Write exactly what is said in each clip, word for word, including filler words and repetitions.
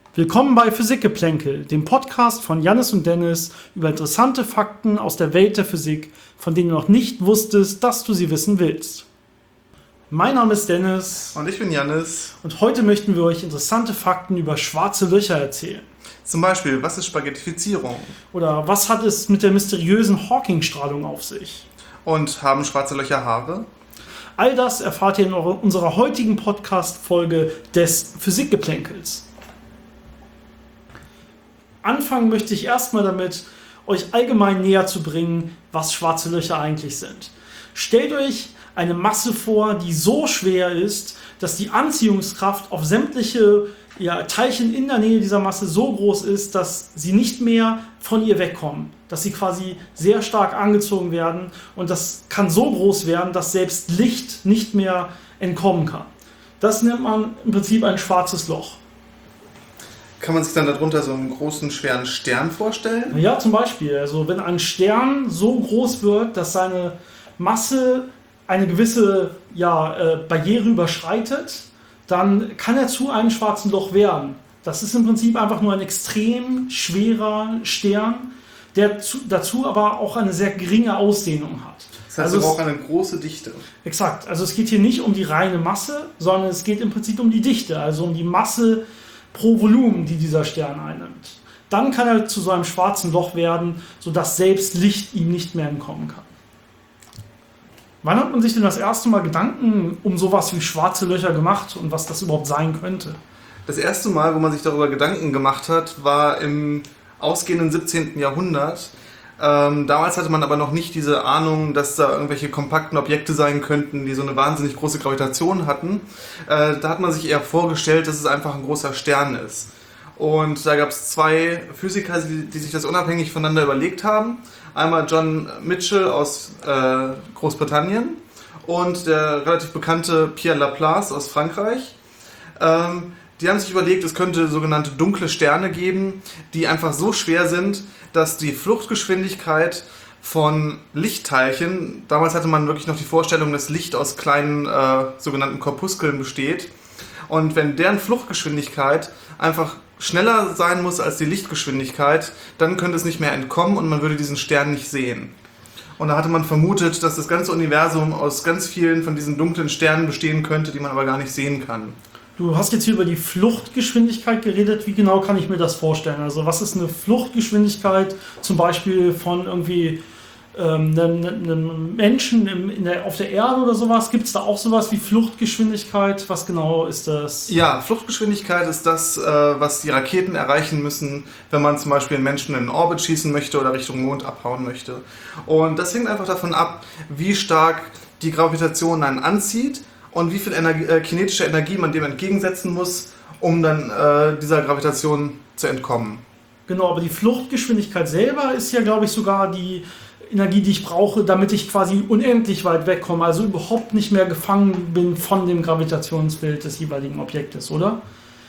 Willkommen bei Physikgeplänkel, dem Podcast von Jannis und Dennis über interessante Fakten aus der Welt der Physik, von denen du noch nicht wusstest, dass du sie wissen willst. Mein Name ist Dennis. Und ich bin Jannis. Und heute möchten wir euch interessante Fakten über schwarze Löcher erzählen. Zum Beispiel, was ist Spaghettifizierung? Oder was hat es mit der mysteriösen Hawking-Strahlung auf sich? Und haben schwarze Löcher Haare? All das erfahrt ihr in unserer heutigen Podcast-Folge des Physikgeplänkels. Anfangen möchte ich erstmal damit, euch allgemein näher zu bringen, was schwarze Löcher eigentlich sind. Stellt euch eine Masse vor, die so schwer ist, dass die Anziehungskraft auf sämtliche ja, Teilchen in der Nähe dieser Masse so groß ist, dass sie nicht mehr von ihr wegkommen. Dass sie quasi sehr stark angezogen werden und das kann so groß werden, dass selbst Licht nicht mehr entkommen kann. Das nennt man im Prinzip ein schwarzes Loch. Kann man sich dann darunter so einen großen, schweren Stern vorstellen? Ja, zum Beispiel. Also wenn ein Stern so groß wird, dass seine Masse eine gewisse ja, äh, Barriere überschreitet, dann kann er zu einem schwarzen Loch werden. Das ist im Prinzip einfach nur ein extrem schwerer Stern, der zu, dazu aber auch eine sehr geringe Ausdehnung hat. Das heißt, er braucht eine große Dichte. Exakt. Also es geht hier nicht um die reine Masse, sondern es geht im Prinzip um die Dichte, also um die Masse pro Volumen, die dieser Stern einnimmt. Dann kann er zu so einem schwarzen Loch werden, sodass selbst Licht ihm nicht mehr entkommen kann. Wann hat man sich denn das erste Mal Gedanken um sowas wie schwarze Löcher gemacht und was das überhaupt sein könnte? Das erste Mal, wo man sich darüber Gedanken gemacht hat, war im ausgehenden siebzehnten Jahrhundert. Ähm, damals hatte man aber noch nicht diese Ahnung, dass da irgendwelche kompakten Objekte sein könnten, die so eine wahnsinnig große Gravitation hatten. Äh, da hat man sich eher vorgestellt, dass es einfach ein großer Stern ist. Und da gab es zwei Physiker, die, die sich das unabhängig voneinander überlegt haben. Einmal John Michell aus äh, Großbritannien und der relativ bekannte Pierre Laplace aus Frankreich. Ähm, Die haben sich überlegt, es könnte sogenannte dunkle Sterne geben, die einfach so schwer sind, dass die Fluchtgeschwindigkeit von Lichtteilchen, damals hatte man wirklich noch die Vorstellung, dass Licht aus kleinen äh, sogenannten Korpuskeln besteht, und wenn deren Fluchtgeschwindigkeit einfach schneller sein muss als die Lichtgeschwindigkeit, dann könnte es nicht mehr entkommen und man würde diesen Stern nicht sehen. Und da hatte man vermutet, dass das ganze Universum aus ganz vielen von diesen dunklen Sternen bestehen könnte, die man aber gar nicht sehen kann. Du hast jetzt hier über die Fluchtgeschwindigkeit geredet. Wie genau kann ich mir das vorstellen? Also was ist eine Fluchtgeschwindigkeit zum Beispiel von irgendwie ähm, einem, einem Menschen im, in der, auf der Erde oder sowas? Gibt es da auch sowas wie Fluchtgeschwindigkeit? Was genau ist das? Ja, Fluchtgeschwindigkeit ist das, äh, was die Raketen erreichen müssen, wenn man zum Beispiel einen Menschen in den Orbit schießen möchte oder Richtung Mond abhauen möchte. Und das hängt einfach davon ab, wie stark die Gravitation einen anzieht und wie viel Energie, äh, kinetische Energie man dem entgegensetzen muss, um dann äh, dieser Gravitation zu entkommen. Genau, aber die Fluchtgeschwindigkeit selber ist ja, glaube ich, sogar die Energie, die ich brauche, damit ich quasi unendlich weit wegkomme, also überhaupt nicht mehr gefangen bin von dem Gravitationsfeld des jeweiligen Objektes, oder?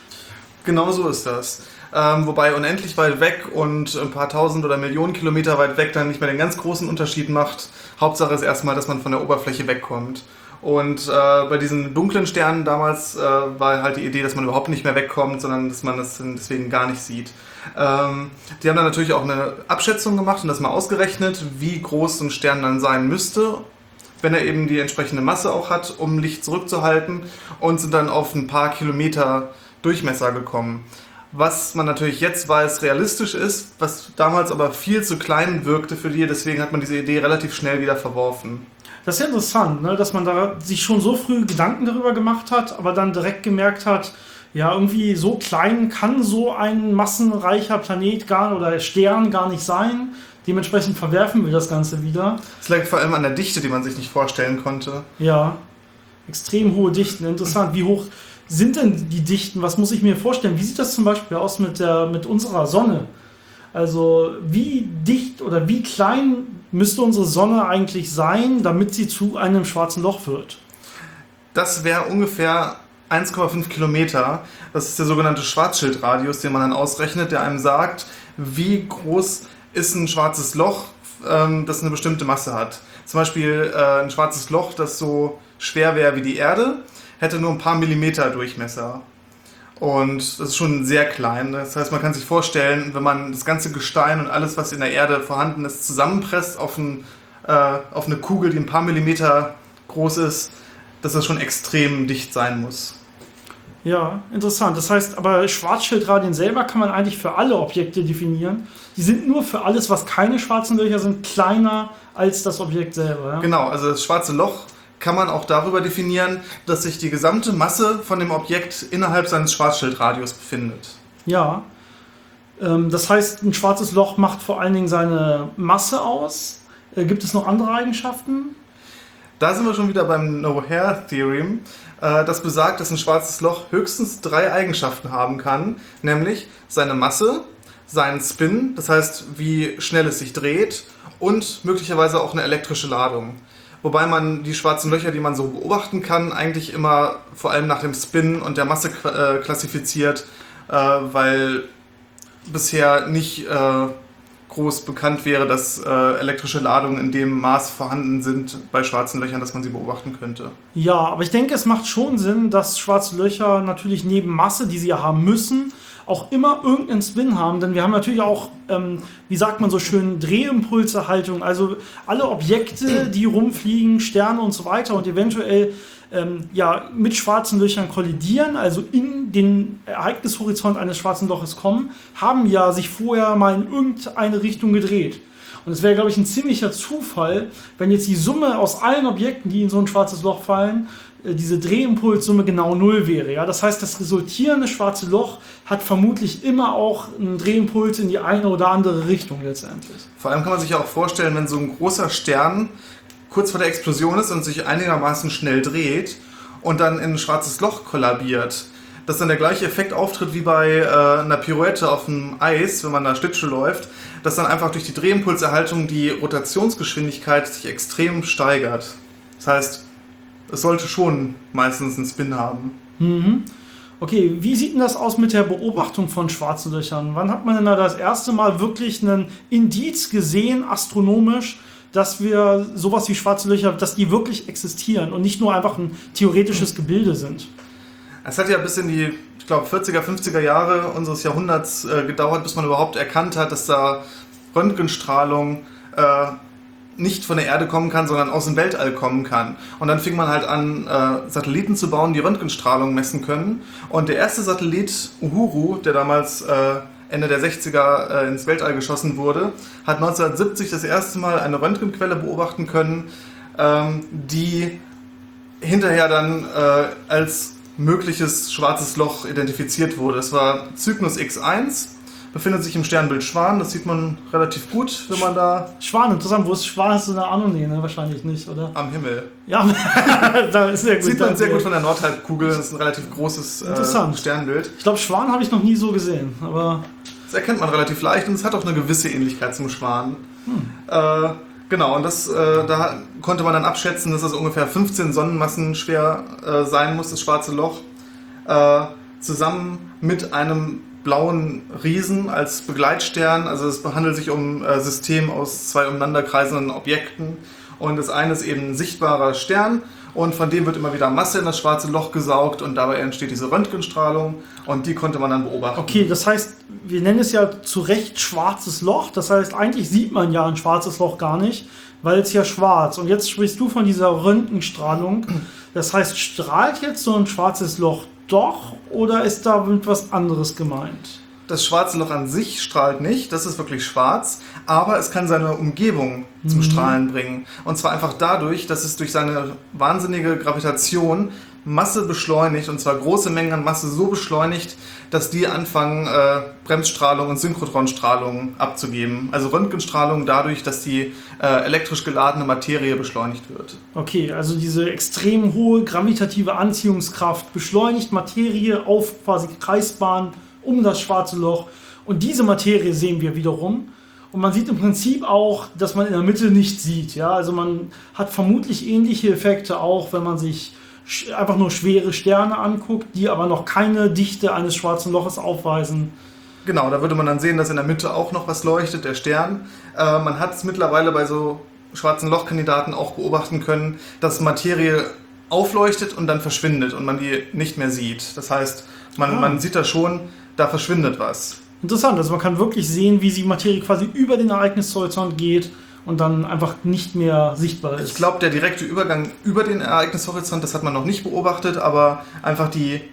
Genau so ist das. Ähm, wobei unendlich weit weg und ein paar tausend oder Millionen Kilometer weit weg dann nicht mehr den ganz großen Unterschied macht. Hauptsache ist erstmal, dass man von der Oberfläche wegkommt. Und äh, bei diesen dunklen Sternen damals äh, war halt die Idee, dass man überhaupt nicht mehr wegkommt, sondern dass man das deswegen gar nicht sieht. Ähm, die haben dann natürlich auch eine Abschätzung gemacht und das mal ausgerechnet, wie groß so ein Stern dann sein müsste, wenn er eben die entsprechende Masse auch hat, um Licht zurückzuhalten, und sind dann auf ein paar Kilometer Durchmesser gekommen. Was man natürlich jetzt weiß, realistisch ist, was damals aber viel zu klein wirkte für die, deswegen hat man diese Idee relativ schnell wieder verworfen. Das ist ja interessant, ne? Dass man da sich schon so früh Gedanken darüber gemacht hat, aber dann direkt gemerkt hat, ja, irgendwie so klein kann so ein massenreicher Planet gar oder Stern gar nicht sein. Dementsprechend verwerfen wir das Ganze wieder. Es lag vor allem an der Dichte, die man sich nicht vorstellen konnte. Ja, extrem hohe Dichten. Interessant. Wie hoch sind denn die Dichten? Was muss ich mir vorstellen? Wie sieht das zum Beispiel aus mit, der, mit unserer Sonne? Also wie dicht oder wie klein müsste unsere Sonne eigentlich sein, damit sie zu einem schwarzen Loch wird? Das wäre ungefähr eins Komma fünf Kilometer. Das ist der sogenannte Schwarzschildradius, den man dann ausrechnet, der einem sagt, wie groß ist ein schwarzes Loch, ähm, das eine bestimmte Masse hat. Zum Beispiel äh, ein schwarzes Loch, das so schwer wäre wie die Erde, hätte nur ein paar Millimeter Durchmesser. Und das ist schon sehr klein. Das heißt, man kann sich vorstellen, wenn man das ganze Gestein und alles, was in der Erde vorhanden ist, zusammenpresst auf, ein, äh, auf eine Kugel, die ein paar Millimeter groß ist, dass das schon extrem dicht sein muss. Ja, interessant. Das heißt, aber Schwarzschildradien selber kann man eigentlich für alle Objekte definieren. Die sind nur für alles, was keine schwarzen Löcher sind, kleiner als das Objekt selber. Ja? Genau, also das schwarze Loch kann man auch darüber definieren, dass sich die gesamte Masse von dem Objekt innerhalb seines Schwarzschildradius befindet. Ja, ähm, das heißt, ein schwarzes Loch macht vor allen Dingen seine Masse aus. Äh, gibt es noch andere Eigenschaften? Da sind wir schon wieder beim No-Hair-Theorem. Äh, das besagt, dass ein schwarzes Loch höchstens drei Eigenschaften haben kann, nämlich seine Masse, seinen Spin, das heißt, wie schnell es sich dreht, und möglicherweise auch eine elektrische Ladung. Wobei man die schwarzen Löcher, die man so beobachten kann, eigentlich immer vor allem nach dem Spin und der Masse äh, klassifiziert, äh, weil bisher nicht äh, groß bekannt wäre, dass äh, elektrische Ladungen in dem Maß vorhanden sind bei schwarzen Löchern, dass man sie beobachten könnte. Ja, aber ich denke, es macht schon Sinn, dass schwarze Löcher natürlich neben Masse, die sie ja haben müssen, auch immer irgendeinen Spin haben, denn wir haben natürlich auch, ähm, wie sagt man so schön, Drehimpulserhaltung, also alle Objekte, die rumfliegen, Sterne und so weiter und eventuell ähm, ja, mit schwarzen Löchern kollidieren, also in den Ereignishorizont eines schwarzen Loches kommen, haben ja sich vorher mal in irgendeine Richtung gedreht. Und es wäre, glaube ich, ein ziemlicher Zufall, wenn jetzt die Summe aus allen Objekten, die in so ein schwarzes Loch fallen, diese Drehimpulssumme genau null wäre. Ja? Das heißt, das resultierende schwarze Loch hat vermutlich immer auch einen Drehimpuls in die eine oder andere Richtung letztendlich. Vor allem kann man sich ja auch vorstellen, wenn so ein großer Stern kurz vor der Explosion ist und sich einigermaßen schnell dreht und dann in ein schwarzes Loch kollabiert, dass dann der gleiche Effekt auftritt wie bei äh, einer Pirouette auf dem Eis, wenn man da Schlittschuh läuft, dass dann einfach durch die Drehimpulserhaltung die Rotationsgeschwindigkeit sich extrem steigert. Das heißt, es sollte schon meistens einen Spin haben. Mhm. Okay, wie sieht denn das aus mit der Beobachtung von schwarzen Löchern? Wann hat man denn da das erste Mal wirklich einen Indiz gesehen, astronomisch, dass wir sowas wie schwarze Löcher, dass die wirklich existieren und nicht nur einfach ein theoretisches Gebilde sind? Es hat ja bis in die, ich glaube, vierziger, fünfziger Jahre unseres Jahrhunderts äh, gedauert, bis man überhaupt erkannt hat, dass da Röntgenstrahlung äh, nicht von der Erde kommen kann, sondern aus dem Weltall kommen kann. Und dann fing man halt an, äh, Satelliten zu bauen, die Röntgenstrahlung messen können. Und der erste Satellit, Uhuru, der damals äh, Ende der sechziger äh, ins Weltall geschossen wurde, hat neunzehnhundertsiebzig das erste Mal eine Röntgenquelle beobachten können, ähm, die hinterher dann äh, als mögliches schwarzes Loch identifiziert wurde. Es war Cygnus X eins, befindet sich im Sternbild Schwan, das sieht man relativ gut, wenn man da... Schwan, interessant, wo ist Schwan? Hast du eine Ahnung? Nee, ne? Wahrscheinlich nicht, oder? Am Himmel. Ja, da ist sehr gut. Sieht man sehr gut von der Nordhalbkugel, das ist ein relativ großes äh, Sternbild. Ich glaube, Schwan habe ich noch nie so gesehen, aber... Das erkennt man relativ leicht und es hat auch eine gewisse Ähnlichkeit zum Schwan. Hm. Äh, genau, und das, äh, da konnte man dann abschätzen, dass es ungefähr fünfzehn Sonnenmassen schwer äh, sein muss, das schwarze Loch, äh, zusammen mit einem blauen Riesen als Begleitstern. Also es handelt sich um ein System aus zwei umeinander kreisenden Objekten. Und das eine ist eben ein sichtbarer Stern und von dem wird immer wieder Masse in das schwarze Loch gesaugt und dabei entsteht diese Röntgenstrahlung und die konnte man dann beobachten. Okay, das heißt, wir nennen es ja zu Recht schwarzes Loch. Das heißt, eigentlich sieht man ja ein schwarzes Loch gar nicht, weil es ja schwarz. Und jetzt sprichst du von dieser Röntgenstrahlung. Das heißt, strahlt jetzt so ein schwarzes Loch doch oder ist da etwas anderes gemeint? Das schwarze Loch an sich strahlt nicht, das ist wirklich schwarz, aber es kann seine Umgebung zum mhm. Strahlen bringen. Und zwar einfach dadurch, dass es durch seine wahnsinnige Gravitation Masse beschleunigt, und zwar große Mengen an Masse so beschleunigt, dass die anfangen, äh, Bremsstrahlung und Synchrotronstrahlung abzugeben. Also Röntgenstrahlung dadurch, dass die äh, elektrisch geladene Materie beschleunigt wird. Okay, also diese extrem hohe gravitative Anziehungskraft beschleunigt Materie auf quasi Kreisbahn um das schwarze Loch. Und diese Materie sehen wir wiederum. Und man sieht im Prinzip auch, dass man in der Mitte nichts sieht. Ja? Also man hat vermutlich ähnliche Effekte auch, wenn man sich einfach nur schwere Sterne anguckt, die aber noch keine Dichte eines schwarzen Loches aufweisen. Genau, da würde man dann sehen, dass in der Mitte auch noch was leuchtet, der Stern. Äh, man hat es mittlerweile bei so schwarzen Lochkandidaten auch beobachten können, dass Materie aufleuchtet und dann verschwindet und man die nicht mehr sieht. Das heißt, Man, Ah. man sieht da schon, da verschwindet was. Interessant, also man kann wirklich sehen, wie die Materie quasi über den Ereignishorizont geht und dann einfach nicht mehr sichtbar ist. Ich glaube, der direkte Übergang über den Ereignishorizont, das hat man noch nicht beobachtet, aber einfach die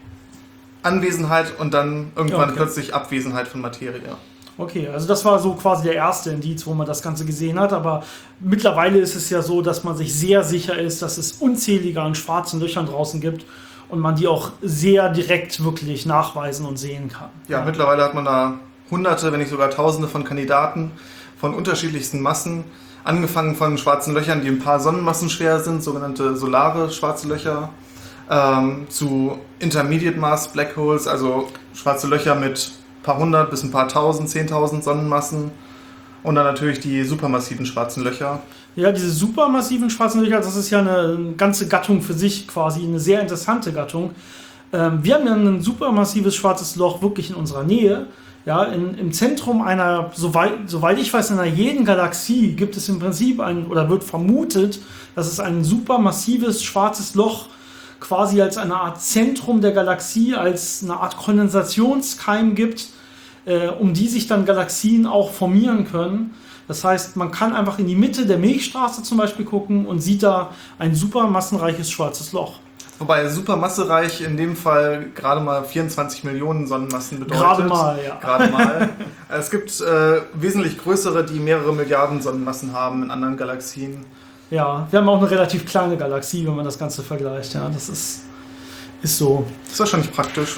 Anwesenheit und dann irgendwann Okay. plötzlich Abwesenheit von Materie. Okay, also das war so quasi der erste Indiz, wo man das Ganze gesehen hat, aber mittlerweile ist es ja so, dass man sich sehr sicher ist, dass es unzählige an schwarzen Löchern draußen gibt und man die auch sehr direkt wirklich nachweisen und sehen kann. Ja, mittlerweile hat man da hunderte, wenn nicht sogar tausende von Kandidaten von unterschiedlichsten Massen, angefangen von schwarzen Löchern, die ein paar Sonnenmassen schwer sind, sogenannte solare schwarze Löcher, ähm, zu Intermediate Mass Black Holes, also schwarze Löcher mit ein paar hundert bis ein paar tausend, zehntausend Sonnenmassen und dann natürlich die supermassiven schwarzen Löcher. Ja, diese supermassiven schwarzen Löcher, das ist ja eine ganze Gattung für sich quasi, eine sehr interessante Gattung. Ähm, wir haben ja ein supermassives schwarzes Loch wirklich in unserer Nähe. Ja, in, im Zentrum einer, soweit, soweit ich weiß, in einer jeden Galaxie gibt es im Prinzip ein, oder wird vermutet, dass es ein supermassives schwarzes Loch quasi als eine Art Zentrum der Galaxie, als eine Art Kondensationskeim gibt, äh, um die sich dann Galaxien auch formieren können. Das heißt, man kann einfach in die Mitte der Milchstraße zum Beispiel gucken und sieht da ein supermassenreiches schwarzes Loch. Wobei supermassereich in dem Fall gerade mal vierundzwanzig Millionen Sonnenmassen bedeutet. Gerade mal, ja. Gerade mal. Es gibt äh, wesentlich größere, die mehrere Milliarden Sonnenmassen haben in anderen Galaxien. Ja, wir haben auch eine relativ kleine Galaxie, wenn man das Ganze vergleicht. Ja, das ist, ist so. Das ist wahrscheinlich praktisch.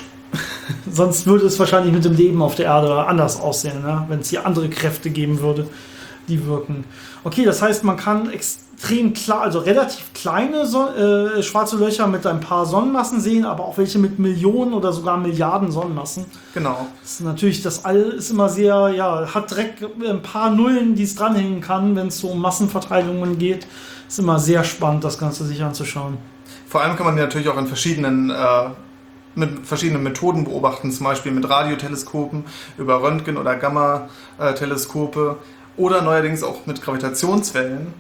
Sonst würde es wahrscheinlich mit dem Leben auf der Erde anders aussehen, ne? Wenn es hier andere Kräfte geben würde, die wirken. Okay, das heißt, man kann extrem klar, also relativ kleine Son- äh, schwarze Löcher mit ein paar Sonnenmassen sehen, aber auch welche mit Millionen oder sogar Milliarden Sonnenmassen. Genau. Das ist natürlich, das All ist immer sehr, ja, hat direkt ein paar Nullen, die es dranhängen kann, wenn es so um Massenverteilungen geht. Ist immer sehr spannend, das Ganze sich anzuschauen. Vor allem kann man die natürlich auch in verschiedenen, äh, mit verschiedenen Methoden beobachten, zum Beispiel mit Radioteleskopen, über Röntgen- oder Gamma-Teleskope oder neuerdings auch mit Gravitationswellen.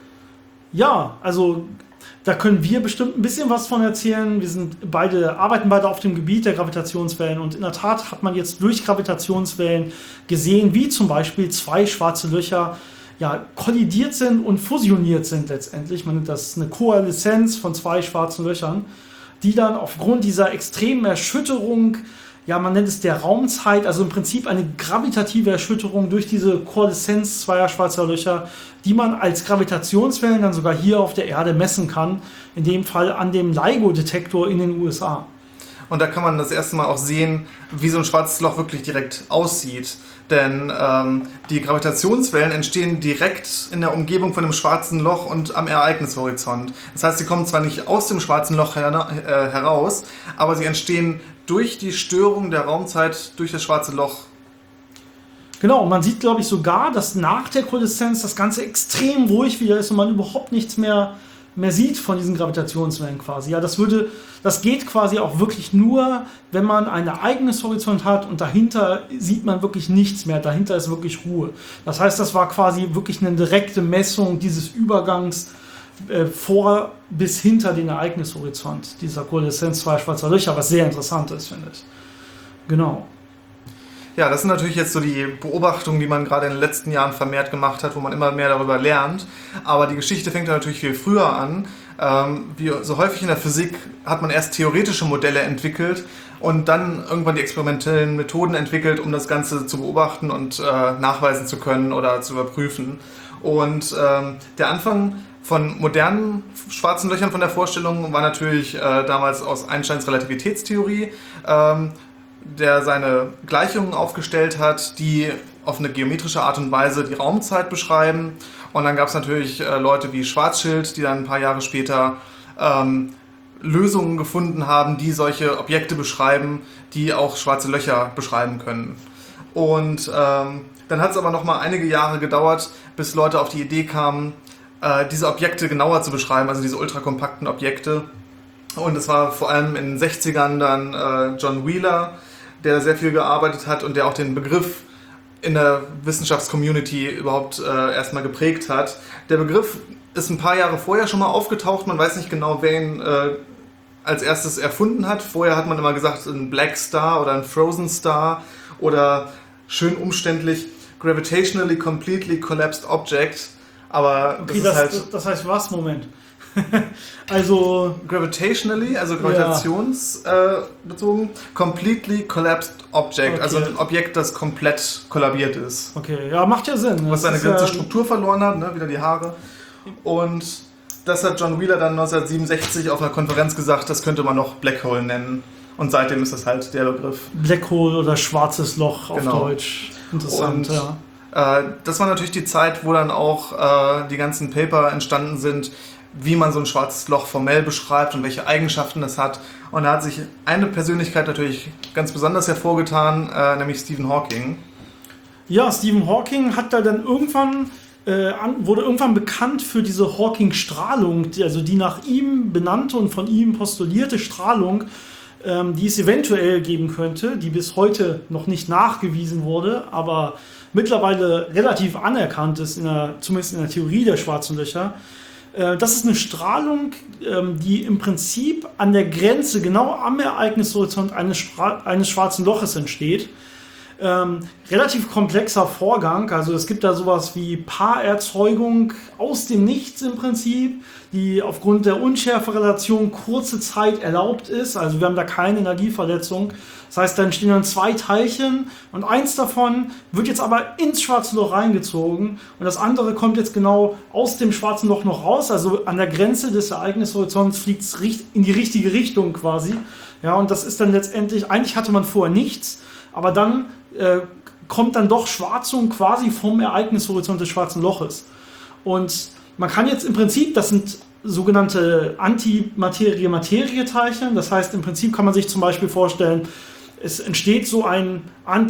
Ja, also da können wir bestimmt ein bisschen was von erzählen. Wir sind beide, arbeiten beide auf dem Gebiet der Gravitationswellen und in der Tat hat man jetzt durch Gravitationswellen gesehen, wie zum Beispiel zwei schwarze Löcher ja, kollidiert sind und fusioniert sind letztendlich. Man nennt das eine Koaleszenz von zwei schwarzen Löchern, die dann aufgrund dieser extremen Erschütterung, ja, man nennt es der Raumzeit, also im Prinzip eine gravitative Erschütterung durch diese Koaleszenz zweier schwarzer Löcher, die man als Gravitationswellen dann sogar hier auf der Erde messen kann, in dem Fall an dem LIGO-Detektor in den U S A. Und da kann man das erste Mal auch sehen, wie so ein schwarzes Loch wirklich direkt aussieht. Denn ähm, die Gravitationswellen entstehen direkt in der Umgebung von dem schwarzen Loch und am Ereignishorizont. Das heißt, sie kommen zwar nicht aus dem schwarzen Loch her- äh, heraus, aber sie entstehen durch die Störung der Raumzeit durch das schwarze Loch. Genau, und man sieht, glaube ich, sogar, dass nach der Koaleszenz das Ganze extrem ruhig wieder ist und man überhaupt nichts mehr, mehr sieht von diesen Gravitationswellen quasi. Ja, das würde, das geht quasi auch wirklich nur, wenn man einen Ereignishorizont hat und dahinter sieht man wirklich nichts mehr. Dahinter ist wirklich Ruhe. Das heißt, das war quasi wirklich eine direkte Messung dieses Übergangs äh, vor bis hinter den Ereignishorizont dieser Koaleszenz zweier schwarzer Löcher, was sehr interessant ist, finde ich. Genau. Ja, das sind natürlich jetzt so die Beobachtungen, die man gerade in den letzten Jahren vermehrt gemacht hat, wo man immer mehr darüber lernt. Aber die Geschichte fängt ja natürlich viel früher an. Ähm, wie so häufig in der Physik hat man erst theoretische Modelle entwickelt und dann irgendwann die experimentellen Methoden entwickelt, um das Ganze zu beobachten und äh, nachweisen zu können oder zu überprüfen. Und ähm, der Anfang von modernen schwarzen Löchern von der Vorstellung war natürlich äh, damals aus Einsteins Relativitätstheorie, ähm, der seine Gleichungen aufgestellt hat, die auf eine geometrische Art und Weise die Raumzeit beschreiben. Und dann gab es natürlich äh, Leute wie Schwarzschild, die dann ein paar Jahre später ähm, Lösungen gefunden haben, die solche Objekte beschreiben, die auch schwarze Löcher beschreiben können. Und ähm, dann hat es aber noch mal einige Jahre gedauert, bis Leute auf die Idee kamen, äh, diese Objekte genauer zu beschreiben, also diese ultrakompakten Objekte. Und es war vor allem in den sechzigern dann äh, John Wheeler, der sehr viel gearbeitet hat und der auch den Begriff in der Wissenschaftscommunity überhaupt äh, erstmal geprägt hat. Der Begriff ist ein paar Jahre vorher schon mal aufgetaucht, man weiß nicht genau, wer ihn äh, als erstes erfunden hat. Vorher hat man immer gesagt, ein Black Star oder ein Frozen Star oder schön umständlich Gravitationally Completely Collapsed Object. Aber Okay, das, das, ist halt das heißt was? Moment. Also, gravitationally, also gravitationsbezogen, äh, completely collapsed object, Okay. also ein Objekt, das komplett kollabiert ist. okay, ja, macht ja Sinn. Was Das seine ist ganze ja, Struktur verloren hat, ne? Wieder die Haare. Und das hat John Wheeler dann neunzehnhundertsiebenundsechzig auf einer Konferenz gesagt, das könnte man noch Black Hole nennen. Und seitdem ist das halt der Begriff. Black Hole oder schwarzes Loch auf Genau. Deutsch. Interessant, Und, ja. Äh, das war natürlich die Zeit, wo dann auch äh, die ganzen Paper entstanden sind, wie man so ein schwarzes Loch formell beschreibt und welche Eigenschaften es hat. Und da hat sich eine Persönlichkeit natürlich ganz besonders hervorgetan, äh, nämlich Stephen Hawking. Ja, Stephen Hawking hat da dann irgendwann, äh, an, wurde irgendwann bekannt für diese Hawking-Strahlung, die, also die nach ihm benannte und von ihm postulierte Strahlung, ähm, die es eventuell geben könnte, die bis heute noch nicht nachgewiesen wurde, aber mittlerweile relativ anerkannt ist, in der, zumindest in der Theorie der schwarzen Löcher. Äh, das ist eine Strahlung, ähm, die im Prinzip an der Grenze, genau am Ereignishorizont eines, Stra- eines schwarzen Loches entsteht. Ähm, relativ komplexer Vorgang, also es gibt da sowas wie Paarerzeugung aus dem Nichts im Prinzip, die aufgrund der Unschärferelation kurze Zeit erlaubt ist, also wir haben da keine Energieverletzung. Das heißt, dann stehen dann zwei Teilchen und eins davon wird jetzt aber ins schwarze Loch reingezogen und das andere kommt jetzt genau aus dem schwarzen Loch noch raus, also an der Grenze des Ereignishorizonts fliegt es in die richtige Richtung quasi. Ja, und das ist dann letztendlich, eigentlich hatte man vorher nichts, aber dann äh, kommt dann doch Schwarzung quasi vom Ereignishorizont des schwarzen Loches. Und man kann jetzt im Prinzip, das sind sogenannte Antimaterie-Materie-Teilchen, das heißt im Prinzip kann man sich zum Beispiel vorstellen, es entsteht so ein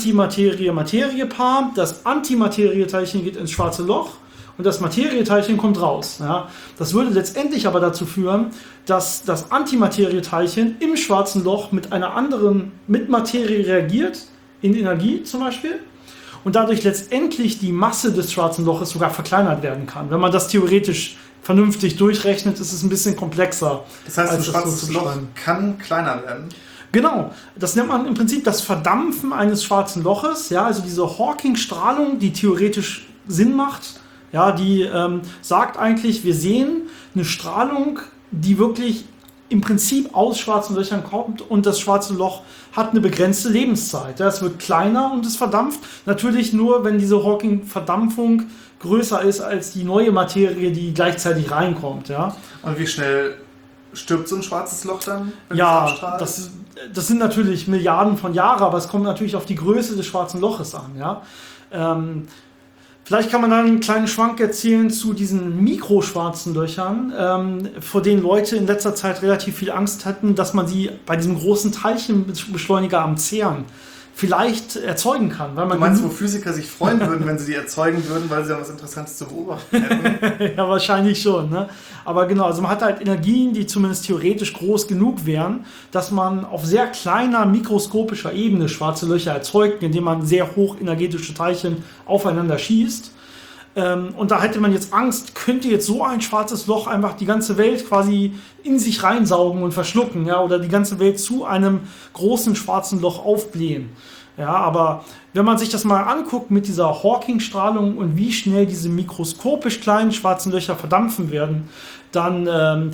Antimaterie-Materie-Paar, das Antimaterie-Teilchen geht ins schwarze Loch und das Materieteilchen kommt raus. Ja. Das würde letztendlich aber dazu führen, dass das Antimaterieteilchen im schwarzen Loch mit einer anderen, mit Materie reagiert, in Energie zum Beispiel, und dadurch letztendlich die Masse des schwarzen Loches sogar verkleinert werden kann. Wenn man das theoretisch vernünftig durchrechnet, ist es ein bisschen komplexer. Das heißt, ein als das so schwarzes zu Loch beschreiben. kann kleiner werden. Genau, das nennt man im Prinzip das Verdampfen eines schwarzen Loches. Ja, also diese Hawking-Strahlung, die theoretisch Sinn macht, ja, die ähm, sagt eigentlich, wir sehen eine Strahlung, die wirklich im Prinzip aus schwarzen Löchern kommt und das schwarze Loch hat eine begrenzte Lebenszeit. Ja, es wird kleiner und es verdampft. Natürlich nur, wenn diese Hawking-Verdampfung größer ist als die neue Materie, die gleichzeitig reinkommt. Ja. Und wie schnell stirbt so ein schwarzes Loch dann? wenn es Ja, abstrahlt? das, das sind natürlich Milliarden von Jahren, aber es kommt natürlich auf die Größe des schwarzen Loches an. Ja? Ähm, vielleicht kann man dann einen kleinen Schwank erzählen zu diesen mikroschwarzen Löchern, ähm, vor denen Leute in letzter Zeit relativ viel Angst hatten, dass man sie bei diesem großen Teilchenbeschleuniger am CERN vielleicht erzeugen kann. Weil man Du meinst, wo genug- Physiker sich freuen würden, wenn sie die erzeugen würden, weil sie dann was Interessantes zu beobachten hätten? Ja, wahrscheinlich schon. Ne? Aber genau, also man hat halt Energien, die zumindest theoretisch groß genug wären, dass man auf sehr kleiner mikroskopischer Ebene schwarze Löcher erzeugt, indem man sehr hochenergetische Teilchen aufeinander schießt. Ähm, und da hätte man jetzt Angst, könnte jetzt so ein schwarzes Loch einfach die ganze Welt quasi in sich reinsaugen und verschlucken, ja, oder die ganze Welt zu einem großen schwarzen Loch aufblähen. Ja, aber wenn man sich das mal anguckt mit dieser Hawking-Strahlung und wie schnell diese mikroskopisch kleinen schwarzen Löcher verdampfen werden, dann ähm,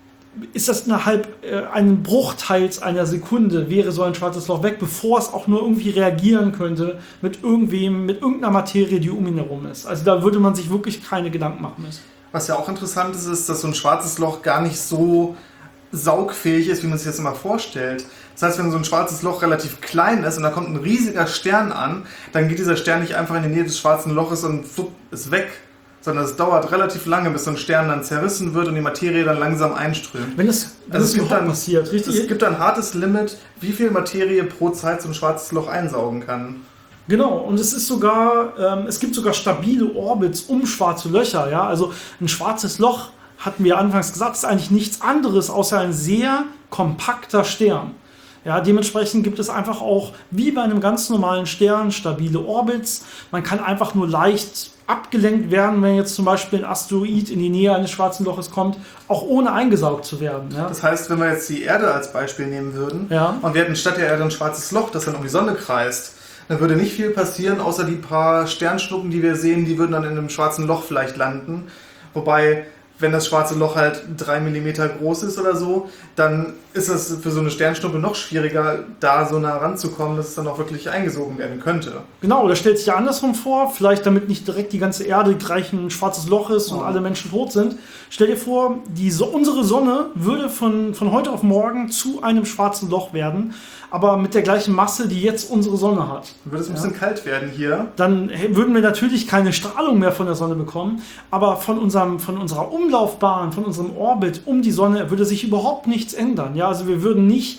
ist das innerhalb äh, einen Bruchteils einer Sekunde wäre so ein schwarzes Loch weg, bevor es auch nur irgendwie reagieren könnte mit irgendwem, mit irgendeiner Materie, die um ihn herum ist. Also da würde man sich wirklich keine Gedanken machen müssen. Was ja auch interessant ist, ist, dass so ein schwarzes Loch gar nicht so saugfähig ist, wie man sich das immer vorstellt. Das heißt, wenn so ein schwarzes Loch relativ klein ist und da kommt ein riesiger Stern an, dann geht dieser Stern nicht einfach in die Nähe des schwarzen Loches und flupp, ist weg, sondern es dauert relativ lange, bis so ein Stern dann zerrissen wird und die Materie dann langsam einströmt. Wenn das, wenn Also das es gibt überhaupt dann- passiert, richtig? Es gibt ein hartes Limit, wie viel Materie pro Zeit so ein schwarzes Loch einsaugen kann. Genau, und es ist sogar, ähm, es gibt sogar stabile Orbits um schwarze Löcher, ja, also ein schwarzes Loch, hatten wir anfangs gesagt, ist eigentlich nichts anderes außer ein sehr kompakter Stern. Ja, dementsprechend gibt es einfach auch, wie bei einem ganz normalen Stern, stabile Orbits. Man kann einfach nur leicht abgelenkt werden, wenn jetzt zum Beispiel ein Asteroid in die Nähe eines schwarzen Loches kommt, auch ohne eingesaugt zu werden. Ja? Das heißt, wenn wir jetzt die Erde als Beispiel nehmen würden, ja. und wir hätten statt der Erde ein schwarzes Loch, das dann um die Sonne kreist, dann würde nicht viel passieren, außer die paar Sternschnuppen, die wir sehen, die würden dann in einem schwarzen Loch vielleicht landen. Wobei, wenn das schwarze Loch halt drei Millimeter groß ist oder so, dann ist es für so eine Sternschnuppe noch schwieriger, da so nah ranzukommen, dass es dann auch wirklich eingesogen werden könnte. Genau, oder stellt sich ja andersrum vor, vielleicht damit nicht direkt die ganze Erde gleich ein schwarzes Loch ist und oh. alle Menschen tot sind. Stell dir vor, die so- unsere Sonne würde von, von heute auf morgen zu einem schwarzen Loch werden, aber mit der gleichen Masse, die jetzt unsere Sonne hat. Dann würde es ein Ja. bisschen kalt werden hier. Dann würden wir natürlich keine Strahlung mehr von der Sonne bekommen, aber von, unserem, von unserer Umlaufbahn, von unserem Orbit um die Sonne würde sich überhaupt nichts ändern. Ja, also wir würden nicht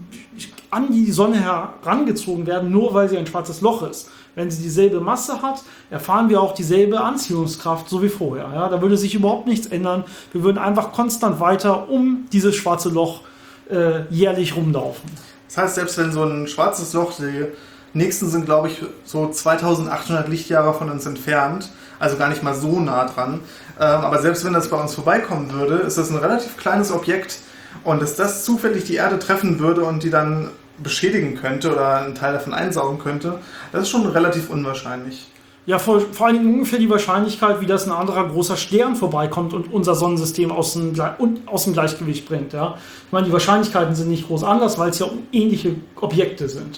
an die Sonne herangezogen werden, nur weil sie ein schwarzes Loch ist. Wenn sie dieselbe Masse hat, erfahren wir auch dieselbe Anziehungskraft, so wie vorher. Ja, da würde sich überhaupt nichts ändern. Wir würden einfach konstant weiter um dieses schwarze Loch äh, jährlich rumlaufen. Das heißt, selbst wenn so ein schwarzes Loch, die nächsten sind, glaube ich, so zweitausendachthundert Lichtjahre von uns entfernt, also gar nicht mal so nah dran, ähm, aber selbst wenn das bei uns vorbeikommen würde, ist das ein relativ kleines Objekt, und dass das zufällig die Erde treffen würde und die dann beschädigen könnte oder einen Teil davon einsaugen könnte, das ist schon relativ unwahrscheinlich. Ja, vor, vor allen Dingen ungefähr die Wahrscheinlichkeit, wie das ein anderer großer Stern vorbeikommt und unser Sonnensystem aus dem, Gle- und aus dem Gleichgewicht bringt. Ja? Ich meine, die Wahrscheinlichkeiten sind nicht groß anders, weil es ja ähnliche Objekte sind.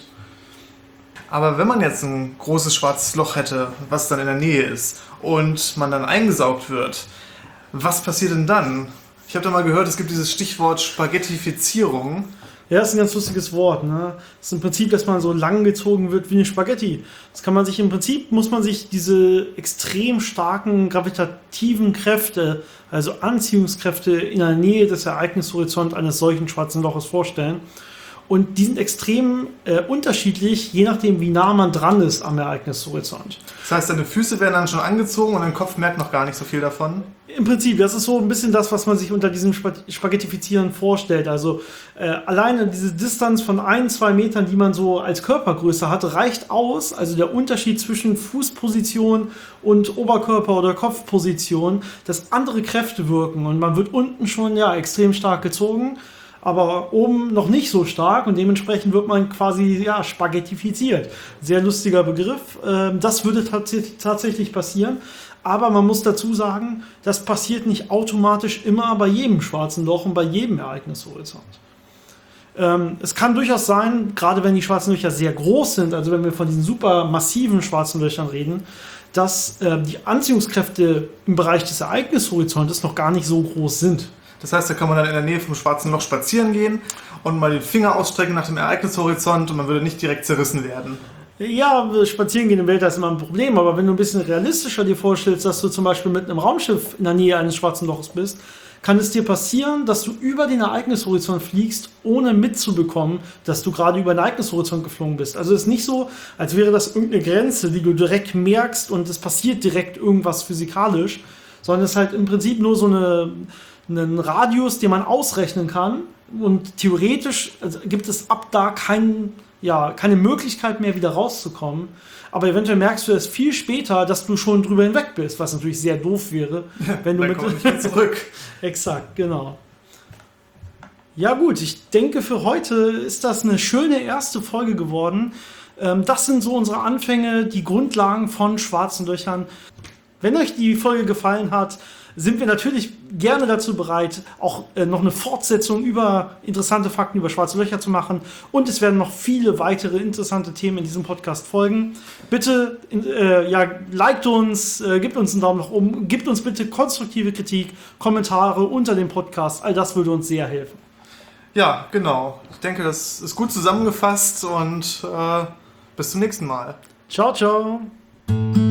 Aber wenn man jetzt ein großes schwarzes Loch hätte, was dann in der Nähe ist, und man dann eingesaugt wird, was passiert denn dann? Ich habe da mal gehört, es gibt dieses Stichwort Spaghettifizierung. Ja, das ist ein ganz lustiges Wort. Ne? Das ist im Prinzip, dass man so lang gezogen wird wie eine Spaghetti. Das kann man sich im Prinzip, muss man sich diese extrem starken gravitativen Kräfte, also Anziehungskräfte in der Nähe des Ereignishorizonts eines solchen schwarzen Loches vorstellen. Und die sind extrem äh, unterschiedlich, je nachdem, wie nah man dran ist am Ereignishorizont. Das heißt, deine Füße werden dann schon angezogen und dein Kopf merkt noch gar nicht so viel davon? Im Prinzip, das ist so ein bisschen das, was man sich unter diesem Spa- Spaghettifizieren vorstellt. Also äh, alleine diese Distanz von ein, zwei Metern, die man so als Körpergröße hat, reicht aus. Also der Unterschied zwischen Fußposition und Oberkörper- oder Kopfposition, dass andere Kräfte wirken. Und man wird unten schon ja extrem stark gezogen, aber oben noch nicht so stark, und dementsprechend wird man quasi ja, spaghettifiziert. Sehr lustiger Begriff. Ähm, das würde tats- tatsächlich passieren. Aber man muss dazu sagen, das passiert nicht automatisch immer bei jedem schwarzen Loch und bei jedem Ereignishorizont. Ähm, es kann durchaus sein, gerade wenn die schwarzen Löcher sehr groß sind, also wenn wir von diesen super massiven schwarzen Löchern reden, dass äh, die Anziehungskräfte im Bereich des Ereignishorizontes noch gar nicht so groß sind. Das heißt, da kann man dann in der Nähe vom schwarzen Loch spazieren gehen und mal den Finger ausstrecken nach dem Ereignishorizont, und man würde nicht direkt zerrissen werden. Ja, spazieren gehen im Weltall ist immer ein Problem, aber wenn du ein bisschen realistischer dir vorstellst, dass du zum Beispiel mit einem Raumschiff in der Nähe eines schwarzen Loches bist, kann es dir passieren, dass du über den Ereignishorizont fliegst, ohne mitzubekommen, dass du gerade über den Ereignishorizont geflogen bist. Also es ist nicht so, als wäre das irgendeine Grenze, die du direkt merkst und es passiert direkt irgendwas physikalisch, sondern es ist halt im Prinzip nur so eine, einen Radius, den man ausrechnen kann, und theoretisch also gibt es ab da keinen ja, keine Möglichkeit mehr, wieder rauszukommen. Aber eventuell merkst du erst viel später, dass du schon drüber hinweg bist, was natürlich sehr doof wäre, wenn du Dann mit komme ich nicht mehr zurück. Exakt, genau. Ja gut, ich denke, für heute ist das eine schöne erste Folge geworden. Ähm, das sind so unsere Anfänge, die Grundlagen von schwarzen Löchern. Wenn euch die Folge gefallen hat, sind wir natürlich gerne dazu bereit, auch äh, noch eine Fortsetzung über interessante Fakten über schwarze Löcher zu machen. Und es werden noch viele weitere interessante Themen in diesem Podcast folgen. Bitte äh, ja, liked uns, äh, gebt uns einen Daumen nach oben, gebt uns bitte konstruktive Kritik, Kommentare unter dem Podcast. All das würde uns sehr helfen. Ja, genau. Ich denke, das ist gut zusammengefasst, und äh, bis zum nächsten Mal. Ciao, ciao.